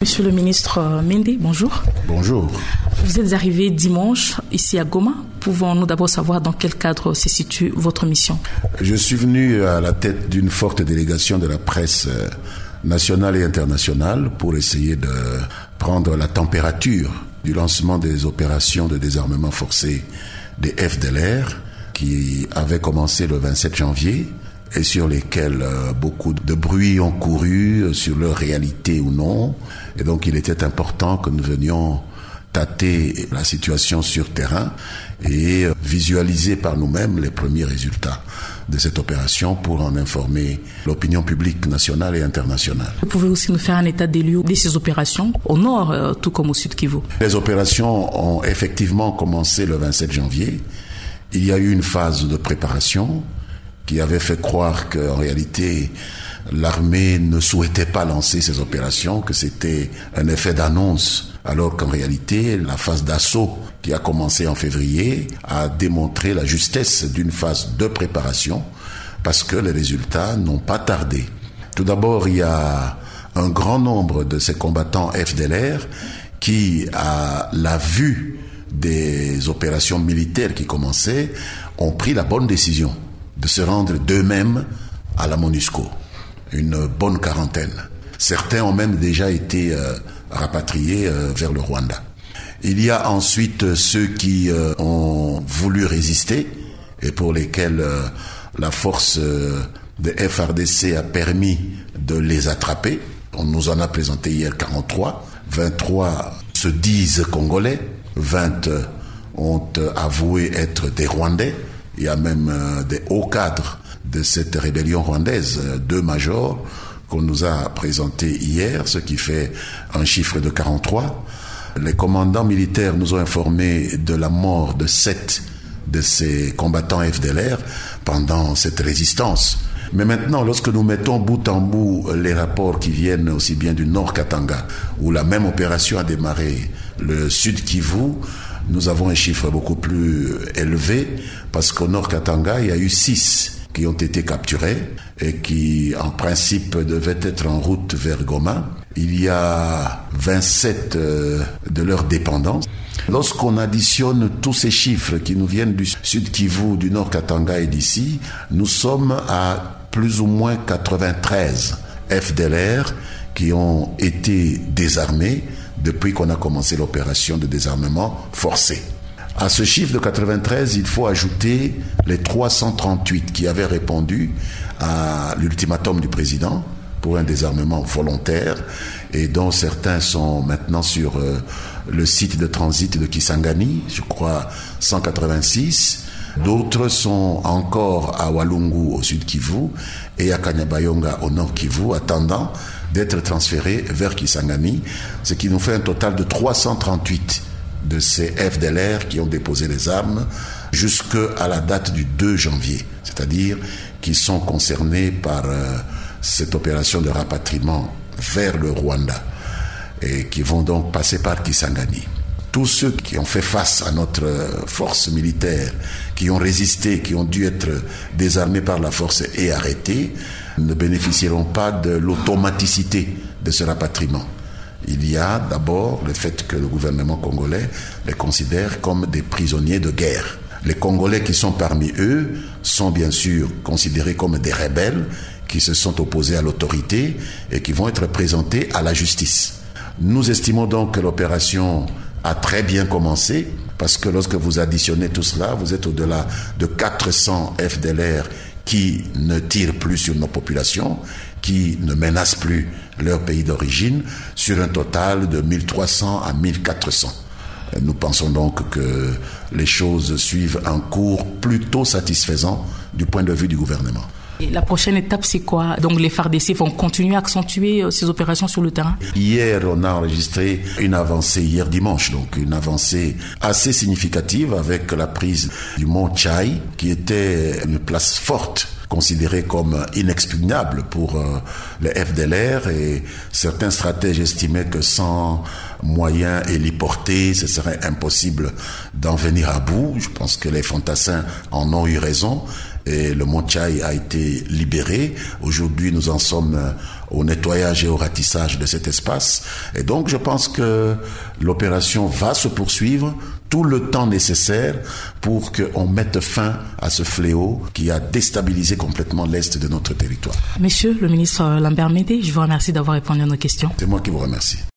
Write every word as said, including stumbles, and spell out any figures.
Monsieur le ministre Mende, bonjour. Bonjour. Vous êtes arrivé dimanche ici à Goma. Pouvons-nous d'abord savoir dans quel cadre se situe votre mission? Je suis venu à la tête d'une forte délégation de la presse nationale et internationale pour essayer de prendre la température du lancement des opérations de désarmement forcé des F D L R qui avaient commencé le vingt-sept janvier et sur lesquels euh, beaucoup de bruit ont couru sur leur réalité ou non. Et donc il était important que nous venions tâter la situation sur terrain et visualiser par nous-mêmes les premiers résultats de cette opération pour en informer l'opinion publique nationale et internationale. Vous pouvez aussi nous faire un état des lieux de ces opérations au nord euh, tout comme au sud Kivu? Les opérations ont effectivement commencé le vingt-sept janvier. Il y a eu une phase de préparation qui avait fait croire qu'en réalité l'armée ne souhaitait pas lancer ces opérations, que c'était un effet d'annonce, alors qu'en réalité la phase d'assaut qui a commencé en février a démontré la justesse d'une phase de préparation parce que les résultats n'ont pas tardé. Tout d'abord, il y a un grand nombre de ces combattants F D L R qui, à la vue des opérations militaires qui commençaient, ont pris la bonne décision de se rendre d'eux-mêmes à la MONUSCO, une bonne quarantaine. Certains ont même déjà été euh, rapatriés euh, vers le Rwanda. Il y a ensuite ceux qui euh, ont voulu résister et pour lesquels euh, la force euh, de F R D C a permis de les attraper. On nous en a présenté hier quarante-trois. vingt-trois se disent congolais, vingt ont avoué être des Rwandais. Il y a même euh, des hauts cadres de cette rébellion rwandaise, deux majors qu'on nous a présentés hier, ce qui fait un chiffre de quarante-trois. Les commandants militaires nous ont informé de la mort de sept de ces combattants F D L R pendant cette résistance. Mais maintenant, lorsque nous mettons bout en bout les rapports qui viennent aussi bien du Nord Katanga, où la même opération a démarré, le Sud Kivu, nous avons un chiffre beaucoup plus élevé, parce qu'au Nord Katanga, il y a eu six qui ont été capturés et qui, en principe, devaient être en route vers Goma. Il y a vingt-sept euh, de leurs dépendants. Lorsqu'on additionne tous ces chiffres qui nous viennent du Sud Kivu, du Nord Katanga et d'ici, nous sommes à plus ou moins quatre-vingt-treize F D L R qui ont été désarmés depuis qu'on a commencé l'opération de désarmement forcé. À ce chiffre de quatre-vingt-treize, il faut ajouter les trois cent trente-huit qui avaient répondu à l'ultimatum du président pour un désarmement volontaire et dont certains sont maintenant sur euh, le site de transit de Kisangani, je crois cent quatre-vingt-six. D'autres sont encore à Walungu au sud Kivu et à Kanyabayonga au nord Kivu, attendant d'être transférés vers Kisangani, ce qui nous fait un total de trois cent trente-huit de ces F D L R qui ont déposé les armes jusqu'à la date du deux janvier, c'est-à-dire qui sont concernés par euh, cette opération de rapatriement vers le Rwanda et qui vont donc passer par Kisangani. Tous ceux qui ont fait face à notre force militaire, qui ont résisté, qui ont dû être désarmés par la force et arrêtés, ne bénéficieront pas de l'automaticité de ce rapatriement. Il y a d'abord le fait que le gouvernement congolais les considère comme des prisonniers de guerre. Les Congolais qui sont parmi eux sont bien sûr considérés comme des rebelles qui se sont opposés à l'autorité et qui vont être présentés à la justice. Nous estimons donc que l'opération a très bien commencé parce que lorsque vous additionnez tout cela, vous êtes au-delà de quatre cents F D L R qui ne tirent plus sur nos populations, qui ne menacent plus leur pays d'origine, sur un total de mille trois cents à mille quatre cents. Nous pensons donc que les choses suivent un cours plutôt satisfaisant du point de vue du gouvernement. Et la prochaine étape, c'est quoi? Donc les F A R D C vont continuer à accentuer ces opérations sur le terrain? Hier, on a enregistré une avancée, hier dimanche, donc une avancée assez significative avec la prise du mont Tchai, qui était une place forte, considérée comme inexpugnable pour euh, les F D L R, et certains stratèges estimaient que sans moyens héliportés, ce serait impossible d'en venir à bout. Je pense que les fantassins en ont eu raison. et le Mont Tchai a été libéré. Aujourd'hui, nous en sommes au nettoyage et au ratissage de cet espace. Et donc, je pense que l'opération va se poursuivre tout le temps nécessaire pour qu'on mette fin à ce fléau qui a déstabilisé complètement l'Est de notre territoire. Monsieur le ministre Lambert Médé, je vous remercie d'avoir répondu à nos questions. C'est moi qui vous remercie.